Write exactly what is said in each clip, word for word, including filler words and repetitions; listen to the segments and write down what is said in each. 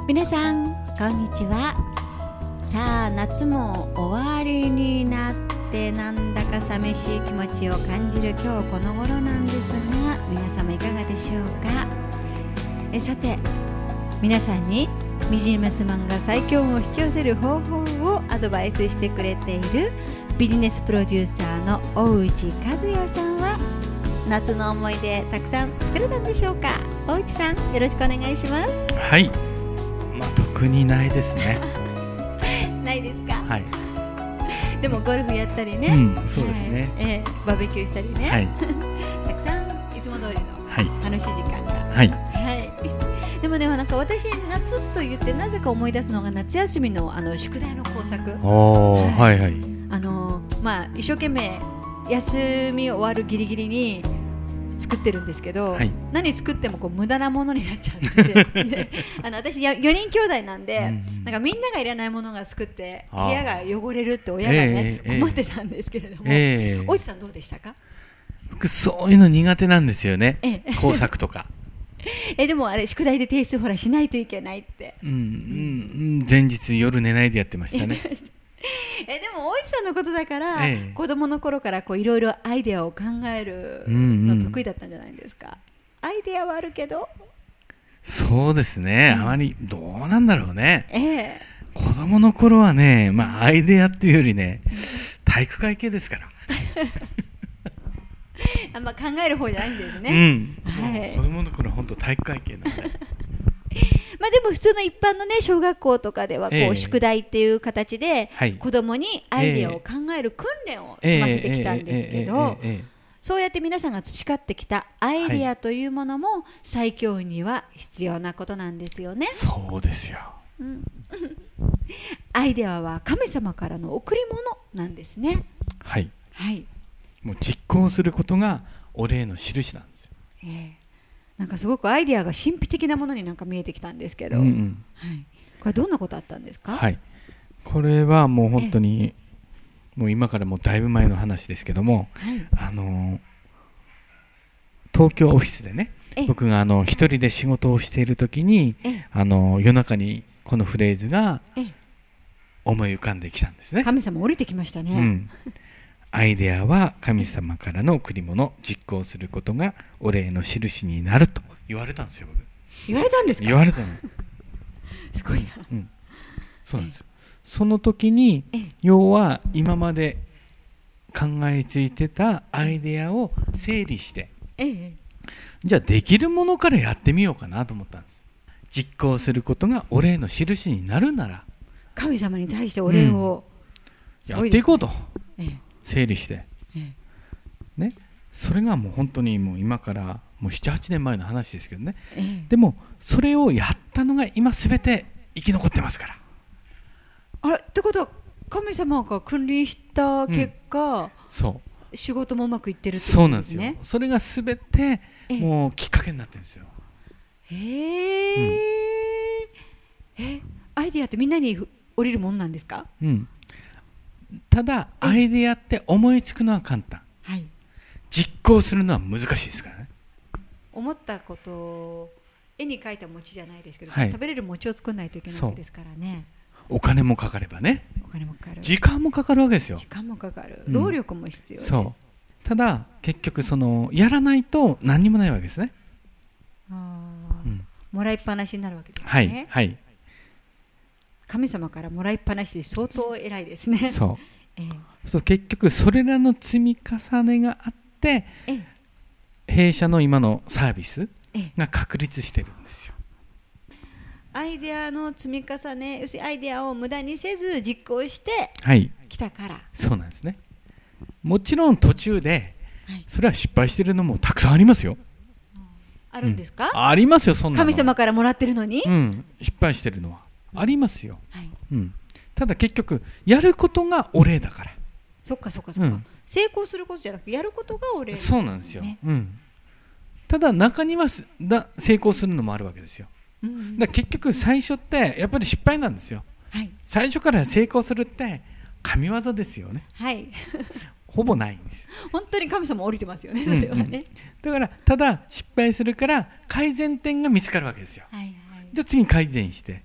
皆さんこんにちは。さあ夏も終わりになってなんだか寂しい気持ちを感じる今日この頃なんですが、皆様いかがでしょうか。えさて皆さんにビジネスマンが最強運を引き寄せる方法をアドバイスしてくれているビジネスプロデューサーの大内和也さんは夏の思い出たくさん作れたんでしょうか。大内さんよろしくお願いします。 はい、まあ、特にないですねないですか。 はい、 でもゴルフやったりね、 うん、そうですね、 はいえー、バーベキューしたりね、 はい、 たくさんいつも通りの楽しい時間が、 はいはい、でもねなんか私夏と言ってなぜか思い出すのが夏休みのあの宿題の工作。 おー、はいはい、 あのまあ、一生懸命休み終わるギリギリに作ってるんですけど、はい、何作ってもこう無駄なものになっちゃってであの私よにん兄弟なんで、うん、なんかみんながいらないものが作って部屋が汚れるって親がね、えー、思ってたんですけれども、えー、おじさんどうでしたか。 僕そういうの苦手なんですよね、えー、工作とかえでもあれ宿題で提出ほらしないといけないって、 うんうん、前日夜寝ないでやってましたねえでも大石さんのことだから、ええ、子供の頃からいろいろアイデアを考えるの得意だったんじゃないですか、うんうん、アイデアはあるけどそうですね、ええ、あまりどうなんだろうね、 ええ、 子供の頃はね、まあ、アイデアっていうよりね体育会系ですからあんま考える方じゃないんですね、 うんはい、子供の頃は本当体育会系なんでまあ、でも普通の一般の、ね、小学校とかではこう、えー、宿題っていう形で、はい、子供にアイデアを考える訓練を済ませてきたんですけど、そうやって皆さんが培ってきたアイデアというものも、はい、最強運には必要なことなんですよね。 そうですよ、うん、 アイデアは神様からの贈り物なんですね。 はい、 はい、 もう実行することがお礼の印なんですよ、 えーなんかすごくアイデアが神秘的なものになんか見えてきたんですけど、 うんうんはい、これどんなことあったんですか。 はい、これはもう本当にもう今からもうだいぶ前の話ですけども、はい、あの東京オフィスでね僕があの一人で仕事をしている時にあの夜中にこのフレーズが思い浮かんできたんですね。 神様降りてきましたね、 うんアイデアは神様からの贈り物、実行することがお礼の印になると言われたんですよ。僕言われたんですか。 言われたのすごいな、 うん、そうなんですよ。その時に要は今まで考えついてたアイデアを整理して、ええ、じゃあできるものからやってみようかなと思ったんです。実行することがお礼の印になるなら神様に対してお礼を、 うん、やっていこうと、 ええ整理して、ね、それがもう本当にもう今からもう ななはちねんまえの話ですけどね、ええ、でもそれをやったのが今すべて生き残ってますから。 あれってことは神様が君臨した結果、うん、 そう仕事もうまくいってるってことですね。そうなんですよ。 それがすべてもうきっかけになってるんですよ。 へえ、うん、えアイディアってみんなに降りるもんなんですか。 うんただアイデアって思いつくのは簡単、はい、実行するのは難しいですからね。 思ったことを絵に描いた餅じゃないですけど、はい、食べれる餅を作らないといけないわけですからね。 お金もかかればね、 お金もかかる、 時間もかかるわけですよ。 時間もかかる、労力も必要です、 うん、そうただ結局そのやらないと何にもないわけですね。 あ、うん、もらいっぱなしになるわけですね。 はいはい神様からもらいっぱなしで相当偉いですね。 そう、ええ、そう結局それらの積み重ねがあって、ええ、弊社の今のサービスが確立してるんですよ。 アイデアの積み重ね、要するにアイデアを無駄にせず実行してきたから、はい、 そうなんですね。もちろん途中でそれは失敗してるのもたくさんありますよ。 あるんですか、 うん、ありますよ。そんなの神様からもらってるのに、 うん、失敗してるのはありますよ、はいうん、ただ結局やることがお礼だから。 そっかそっかそっか、うん、成功することじゃなくてやることがお礼なんですね。 そうなんですよ、うん、ただ中にはだ成功するのもあるわけですよ、うんうん、だから結局最初ってやっぱり失敗なんですよ、はい、最初から成功するって神業ですよね、はい、ほぼないんです。 本当に神様降りてますよね、それはね、うんうん、 だからただ失敗するから改善点が見つかるわけですよ、はいはい、じゃあ次改善して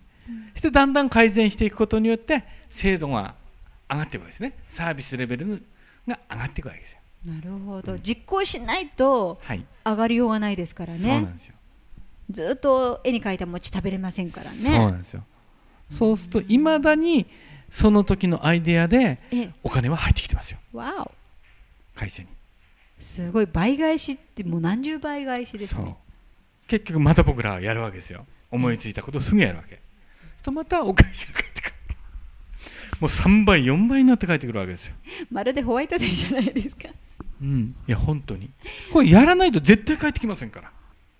そしてだんだん改善していくことによって精度が上がっていくわけですね。サービスレベルが上がっていくわけですよ。 なるほど、うん、実行しないと上がりようがないですからね、はい、そうなんですよ。ずっと絵に描いた餅食べれませんからね。そうなんですよ。そうするといまだにその時のアイデアでお金は入ってきてますよ。 わお、 会社にすごい倍返しってもう何十倍返しですね。そう、 結局また僕らはやるわけですよ。思いついたことをすぐやるわけ。そうするとまたお会社が返ってくる。もうさんばいよんばいになって帰ってくるわけですよ。 まるでホワイトデーじゃないですか。 うん、いや本当にこれやらないと絶対帰ってきませんから。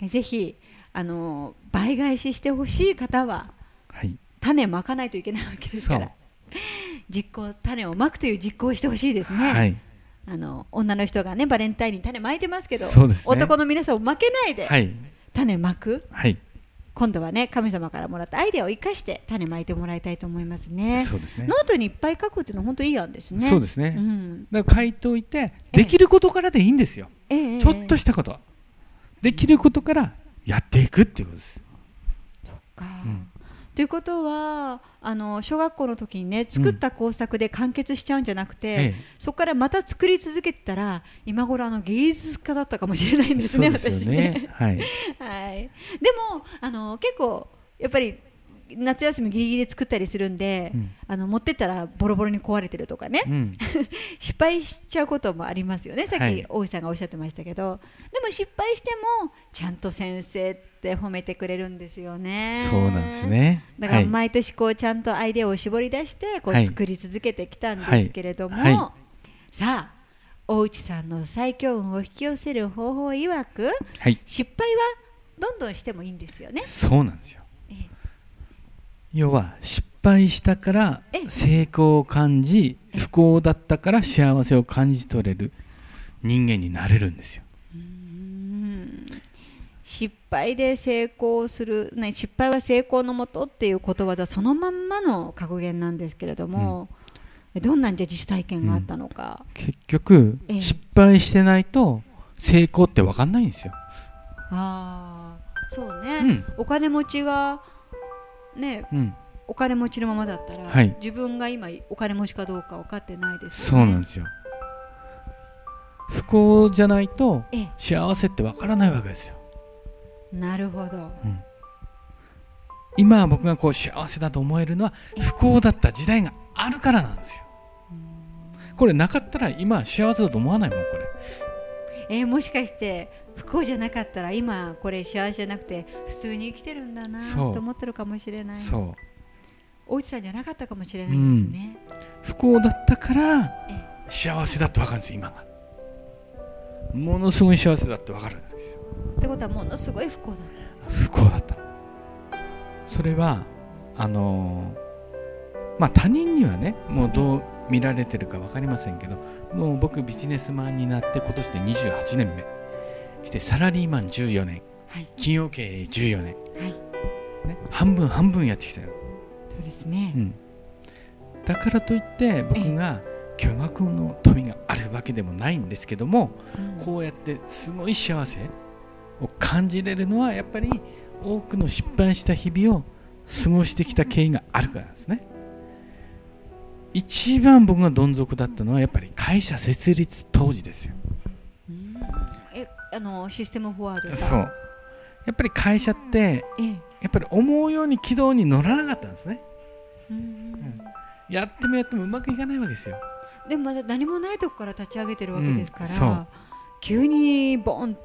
ぜひあの倍返ししてほしい方は、はい、種まかないといけないわけですから実行、種をまくという実行をしてほしいですね、はい、あの女の人がねバレンタインに種まいてますけど、そうですね、男の皆さんをまけないで、はい、種まく、はい、今度はね神様からもらったアイデアを生かして種まいてもらいたいと思いますね。そうですね。ノートにいっぱい書くっていうのは本当いい案ですね。 そうですね、うん、だから書いておいてできることからでいいんですよ、ええ、ちょっとしたこと、できることからやっていくっていうことです。 そっか、うん、ということはあの小学校の時にね作った工作で完結しちゃうんじゃなくて、うんええ、そこからまた作り続けてたら今頃あの芸術家だったかもしれないんですね。そうですよね、私ね、はいはい、でもあの結構やっぱり夏休みギリギリで作ったりするんで、うん、あの持ってったらボロボロに壊れてるとかね、うん、失敗しちゃうこともありますよね。さっき大井さんがおっしゃってましたけど、はい、でも失敗してもちゃんと先生って褒めてくれるんですよね。 そうなんですね。 だから毎年こうちゃんとアイデアを絞り出してこう作り続けてきたんですけれども、はいはい、さあ大内さんの最強運を引き寄せる方法曰く、はい、失敗はどんどんしてもいいんですよね。 そうなんですよ。要は失敗したから成功を感じ、不幸だったから幸せを感じ取れる人間になれるんですよ。うーん、 失敗で成功する、ね、失敗は成功のもとっていうことわざそのまんまの格言なんですけれども、うん、どんなんじゃ実体験があったのか、 うん、結局、ええ、失敗してないと成功って分かんないんですよ。 あー、そうね、うん、お金持ちがね、うん、お金持ちのままだったら、はい、自分が今お金持ちかどうか分かってないですよね。 そうなんですよ。不幸じゃないと幸せって分からないわけですよ。 なるほど、うん、 今僕がこう幸せだと思えるのは不幸だった時代があるからなんですよ。これなかったら今幸せだと思わないもんこれ。 えー、もしかして不幸じゃなかったら今これ幸せじゃなくて普通に生きてるんだなと思ってるかもしれない。そう、大内さんじゃなかったかもしれないんですね、 うん、不幸だったから幸せだって分かるんですよ。今がものすごい幸せだって分かるんですよ。 ってことはものすごい不幸だった。 不幸だった。それはあのー、まあ他人にはねもうどう見られてるか分かりませんけど、もう僕ビジネスマンになって今年でにじゅうはちねんめしてサラリーマンじゅうよねん、はい、企業経営じゅうよねん、はいね、半分半分やってきたよ。 そうですね、うん、 だからといって僕が巨額の富があるわけでもないんですけども、うん、こうやってすごい幸せを感じれるのはやっぱり多くの失敗した日々を過ごしてきた経緯があるからですね。一番僕がどん底だったのはやっぱり会社設立当時ですよ。 うん、えあのシステムフォワード。 そうやっぱり会社ってやっぱり思うように軌道に乗らなかったんですね。うんうん、やってもやってもうまくいかないわけですよ。 でもまだ何もないとこから立ち上げてるわけですから、うん、急にボンって、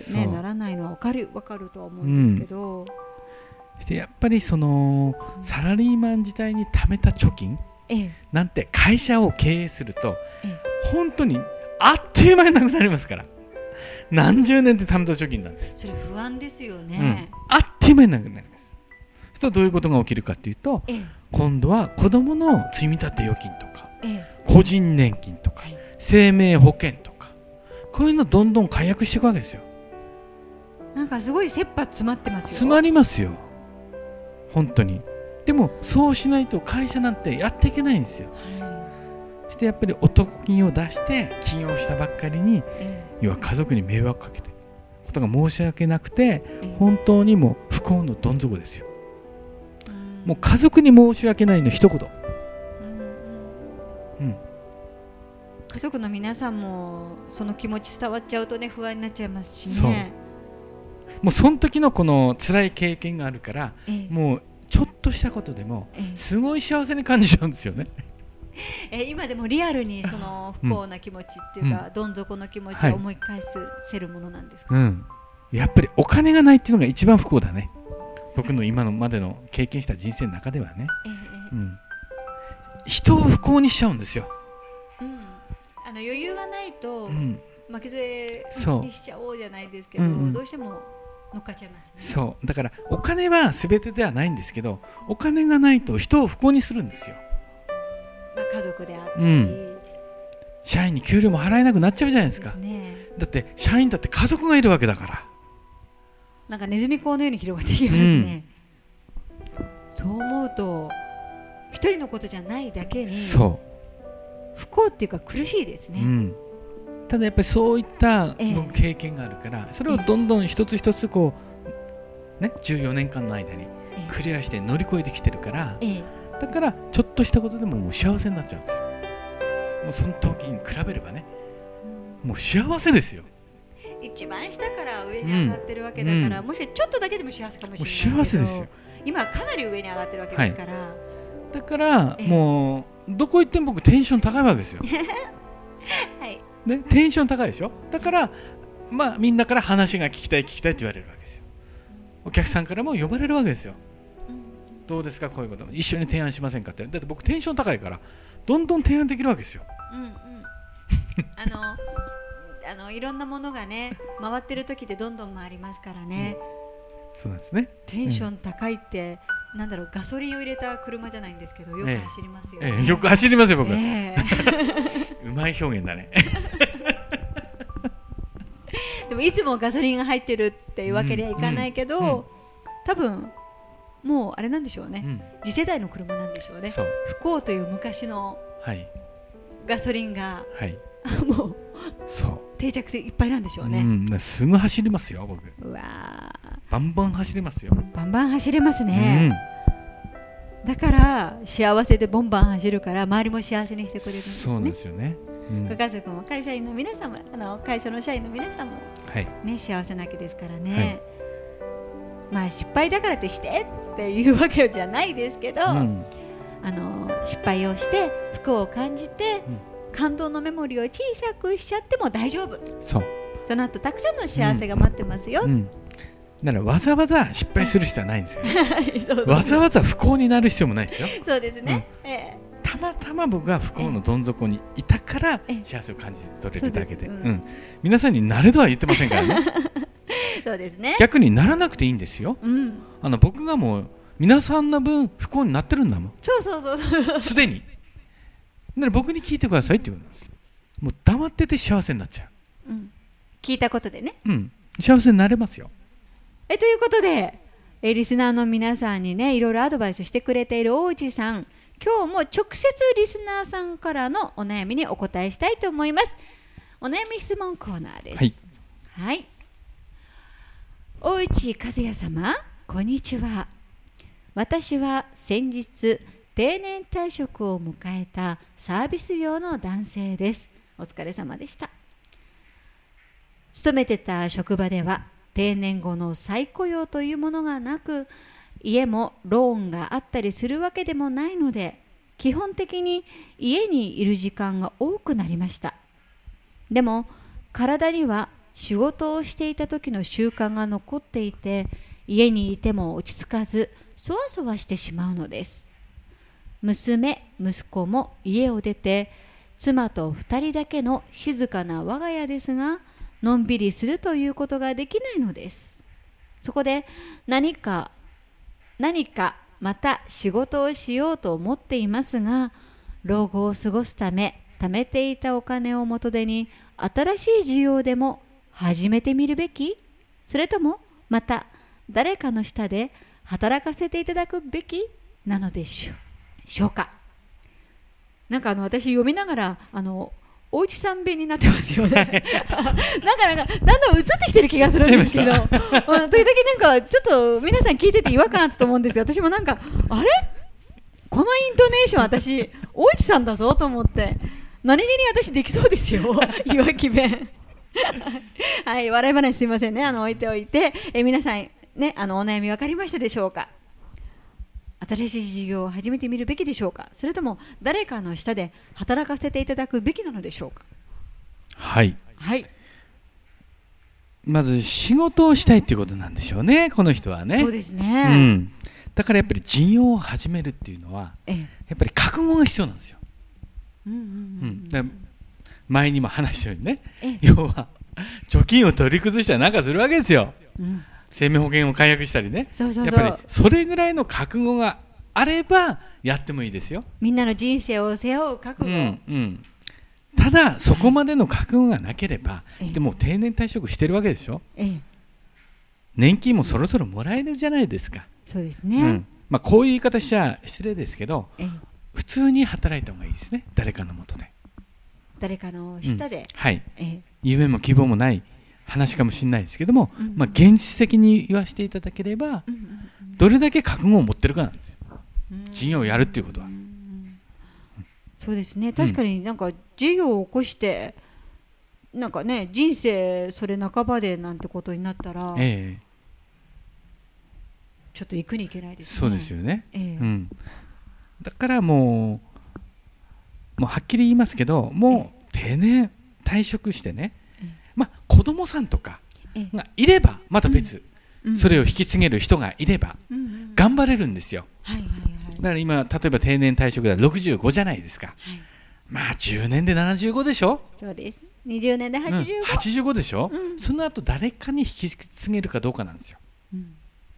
ね、ならないのは分かる、分かるとは思うんですけど、うん、 そしてやっぱりそのサラリーマン時代に貯めた貯金、ええ、なんて会社を経営すると、ええ、本当にあっという間になくなりますから。何十年で貯めた貯金なんてそれ不安ですよね、 うん、あっという間になくなります。そうするとどういうことが起きるかというと、ええ、今度は子どもの積み立て預金とか、ええ、個人年金とか、はい、生命保険とかこういうのどんどん解約していくわけですよ。 なんかすごい切羽詰まってますよ。 詰まりますよ本当に。でもそうしないと会社なんてやっていけないんですよ、はい、そしてやっぱりお得金を出して起業したばっかりに、ええ、要は家族に迷惑かけてことが申し訳なくて、ええ、本当にもう不幸のどん底ですよ。 もう家族に申し訳ないの一言、うんうん、 家族の皆さんもその気持ち伝わっちゃうとね不安になっちゃいますしね。 もうその時のこの辛い経験があるから、ええ、もうちょっとしたことでもすごい幸せに感じちゃうんですよね。 え今でもリアルにその不幸な気持ちっていうか、うん、どん底の気持ちを思い返せるものなんですか、 はいうん、やっぱりお金がないっていうのが一番不幸だね。僕の今のまでの経験した人生の中ではね、ええうん、人を不幸にしちゃうんですよ、 うん、あの余裕がないと、うん、負けずれにしちゃおうじゃないですけど、うんうん、どうしても乗っかっちゃいますね。 そうだからお金は全てではないんですけど、お金がないと人を不幸にするんですよ。 まあ、家族であったり、うん、 社員に給料も払えなくなっちゃうじゃないですか。ですね、だって社員だって家族がいるわけだから、 なんかネズミ講のように広がっていきますね、うん、そう思うと一人のことじゃないだけにそう不幸っていうか苦しいですね、うん、 ただやっぱりそういった経験があるから、ええ、それをどんどん一つ一つこう、ね、じゅうよねんかんの間にクリアして乗り越えてきてるから、ええ、だからちょっとしたことでももう幸せになっちゃうんですよ。もうその時に比べればね、うん、もう幸せですよ。 一番下から上に上がってるわけだから、うん、もしちょっとだけでも幸せかもしれないけど、 幸せですよ。 今かなり上に上がってるわけですから、はい、 だからもうどこ行っても僕テンション高いわけですよ、はいね、テンション高いでしょ。だから、まあ、みんなから話が聞きたい聞きたいって言われるわけですよ。お客さんからも呼ばれるわけですよ、うん、どうですかこういうこと一緒に提案しませんかって。だって僕テンション高いからどんどん提案できるわけですよ、うんうん、 あのあのいろんなものがね回ってる時でどんどん回りますからね、 うん、そうなんですね。 テンション高いって、うん、なんだろうガソリンを入れた車じゃないんですけどよく走りますよね、 ええええ、よく走りますよ僕、えー、うまい表現だねでもいつもガソリンが入ってるっていうわけにはいかないけど、うんうん、多分もうあれなんでしょうね、うん、次世代の車なんでしょうね。そう不幸という昔のガソリンが、はい、もうそう定着性いっぱいなんでしょうね、うん、 すぐ走りますよ僕。 うわバンバン走れますよ。 バンバン走れますね、うん、だから幸せでボンバン走るから周りも幸せにしてくれるんですね。 そうなんですよね、うん、 ご家族も会社員の皆様あの会社の社員の皆さんも、はいね、幸せなわけですからね、はい、まあ失敗だからってしてっていうわけじゃないですけど、うん、あの失敗をして不幸を感じて、うん感動のメモリーを小さくしちゃっても大丈夫。そうその後たくさんの幸せが待ってますよ、うんうん、 だからわざわざ失敗する必要はないんですよ、ねそうそうわざわざ不幸になる必要もないですよ。 そうですね、うんええ、 たまたま僕が不幸のどん底にいたから幸せを感じ取れるだけ で, で、うんうん、皆さんになれとは言ってませんからねそうですね。 逆にならなくていいんですよ、うん、あの僕がもう皆さんの分不幸になってるんだもん。 そうそうそうすでにだから僕に聞いてくださいって言うんです。もう黙ってて幸せになっちゃう、うん、 聞いたことでね、 うん、幸せになれますよ。 えということでえリスナーの皆さんにねいろいろアドバイスしてくれている大内さん、今日も直接リスナーさんからのお悩みにお答えしたいと思います。お悩み質問コーナーです。はい、はい、大内和也様こんにちは。私は先日定年退職を迎えたサービス業の男性です。お疲れ様でした。勤めてた職場では定年後の再雇用というものがなく、家もローンがあったりするわけでもないので、基本的に家にいる時間が多くなりました。でも体には仕事をしていた時の習慣が残っていて、家にいても落ち着かずそわそわしてしまうのです。娘、息子も家を出て、妻と二人だけの静かな我が家ですが、のんびりするということができないのです。そこで何か、何かまた仕事をしようと思っていますが、老後を過ごすため、貯めていたお金を元手に、新しい事業でも始めてみるべき？それとも、また誰かの下で働かせていただくべきなのでしょう。しょうか。なんかあの私読みながらあのおうちさん弁になってますよねなんかなんかだんだん映ってきてる気がするんですけど、まあ、時々なんかちょっと皆さん聞いてて違和感あったと思うんですよ。私もなんかあれこのイントネーション私おうちさんだぞと思って何気に私できそうですよいわき弁はい笑い話すいませんね、あの置いておいて、え皆さんねあのお悩み分かりましたでしょうか。新しい事業を始めてみるべきでしょうか、それとも誰かの下で働かせていただくべきなのでしょうか。 はい、 はい、 まず仕事をしたいっていうことなんでしょうね、この人はね。 そうですね、 うん、だからやっぱり事業を始めるっていうのは、ええ、やっぱり覚悟が必要なんですよ。うんうんうんうん、だから前にも話したようにね、ええ、要は貯金を取り崩したりなんかするわけですよ、うん、生命保険を解約したりね。そうそうそう、やっぱりそれぐらいの覚悟があればやってもいいですよ。みんなの人生を背負う覚悟、うんうん、 ただそこまでの覚悟がなければ、はい、でも定年退職してるわけでしょ、ええ、年金もそろそろもらえるじゃないですか。 そうですね、うん、 まあ、こういう言い方しちゃ失礼ですけど、ええ、普通に働いた方がいいですね、誰かの下で、 誰かの下で、うん、 はい、ええ、夢も希望もない話かもしれないですけども、うんうん、まあ、現実的に言わせていただければ、うんうんうん、どれだけ覚悟を持ってるかなんですよ、事業をやるっていうことは。うんうん、 そうですね、確かになんか事業を起こしてなんかね人生それ半ばでなんてことになったら、ええ、ちょっと行くに行けないですね。 そうですよね、ええ、うん、だからもう、もうはっきり言いますけど、もう定年退職してね、まあ、子供さんとかがいればまた別、うん、それを引き継げる人がいれば頑張れるんですよ、はいはいはい、だから今例えば定年退職だろくじゅうごじゃないですか、はい、まあじゅうねんでななじゅうごでしょ。 そうです、にじゅうねんではちじゅうご、うん、 はちじゅうごでしょ、うん、その後誰かに引き継げるかどうかなんですよ、うん、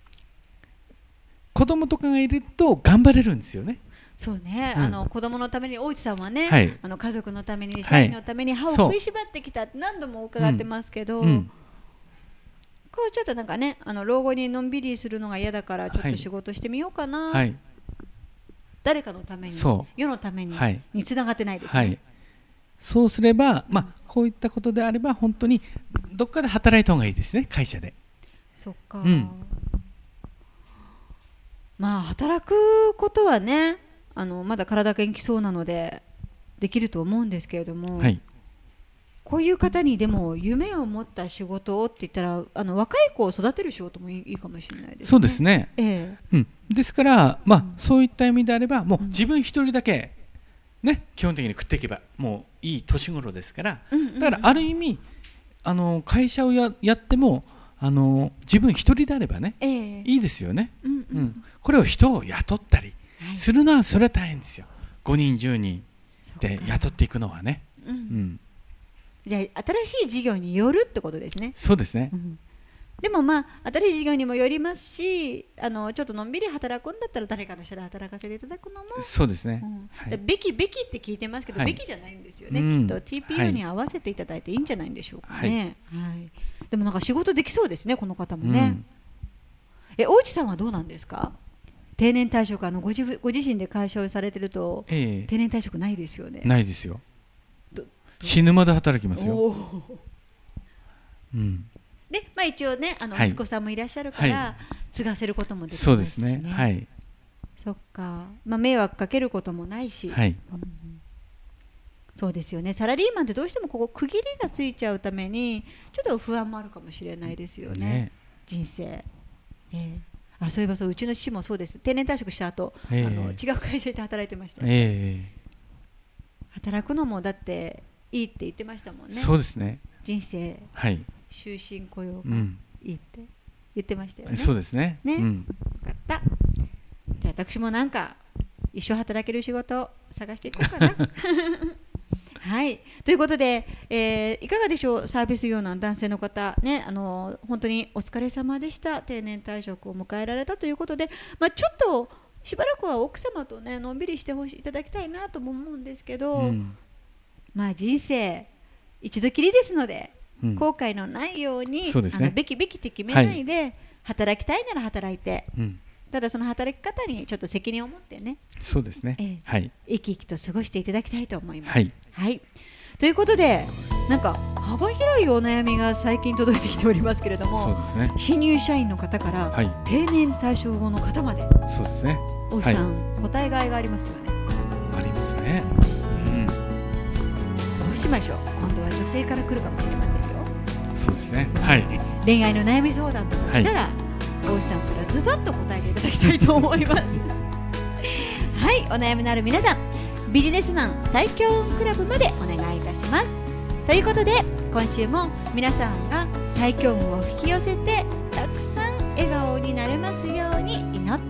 子供とかがいると頑張れるんですよね。 そうね、うん、あの子供のために大内さんはね、はい、あの家族のために社員のために歯を食いしばってきたって何度も伺ってますけど、うんうん、こうちょっとなんかね、あの老後にのんびりするのが嫌だからちょっと仕事してみようかな、はい、誰かのために世のために、はい、につながってないですね、はい、 そうすれば、まあ、こういったことであれば本当にどっかで働いた方がいいですね、会社で。 そっか、うん、まあ働くことはね、あのまだ体が元気そうなのでできると思うんですけれども、はい、こういう方にでも夢を持った仕事をって言ったら、あの若い子を育てる仕事もいい、いいかもしれないですね。 そうですね、えーうん、ですから、まあうん、そういった意味であればもう自分一人だけ、ね、基本的に食っていけばもういい年頃ですから、うんうんうん、だからある意味あの会社を や, やってもあの自分一人であればね、えー、いいですよね、うんうんうん、これを人を雇ったりするのはそれは大変ですよ。ごにんじゅうにんで雇っていくのはね、うんうん、 じゃあ新しい事業によるってことですね。 そうですね、うん、 でもまあ新しい事業にもよりますし、あのちょっとのんびり働くんだったら誰かの下で働かせていただくのもそうですね、 うんはい、べきべきって聞いてますけど、はい、べきじゃないんですよね、うん、きっと ティーピーオー に合わせていただいていいんじゃないんでしょうかね、はいはい、でもなんか仕事できそうですね、この方もね、うん、え大内さんはどうなんですか。定年退職、あの ご, 自ご自身で会社をされてると、ええ、定年退職ないですよね。 ないですよ。死ぬまで働きますよ、うんでまあ、一応ねあの息子さんもいらっしゃるから、はい、継がせることもできますしね。そうですね、はい、そっか、まあ、迷惑かけることもないし、はいうん、そうですよね。サラリーマンってどうしてもここ区切りがついちゃうためにちょっと不安もあるかもしれないですよ ね, ね人生、えーあそういえばそう、うちの父もそうです。定年退職した後、えー、あの違う会社で働いてました、ねえー、働くのもだっていいって言ってましたもんね。 そうですね、 人生、はい、終身雇用がいいって言ってましたよね、うん、 そうですね、 ね、うん、よかった。じゃあ私もなんか一生働ける仕事を探していこうかなはい、ということで、えー、いかがでしょう、サービス業の男性の方、ね、あの本当にお疲れ様でした。定年退職を迎えられたということで、まあ、ちょっとしばらくは奥様と、ね、のんびりしてほしいいただきたいなとも思うんですけど、うん、まあ、人生一度きりですので、うん、後悔のないように、そうですね、あのべきべきって決めないで、はい、働きたいなら働いて、うんただその働き方にちょっと責任を持ってね、 そうですね、えーはい、 生き生きと過ごしていただきたいと思います、はいはい、 ということで、なんか幅広いお悩みが最近届いてきておりますけれども、 そうですね、 新入社員の方から、はい、定年退職後の方まで、 そうですね、 大石さん、はい、答えがいがありますよね。 ありますね、うん、 どうしましょう。今度は女性から来るかもしれませんよ。 そうですね、はい、 恋愛の悩み相談とか来たら、はい、大石さんからズバッと答えていただきたいと思いますはい、お悩みのある皆さん、ビジネスマン最強運クラブまでお願いいたします。ということで、今週も皆さんが最強運を引き寄せてたくさん笑顔になれますように祈っ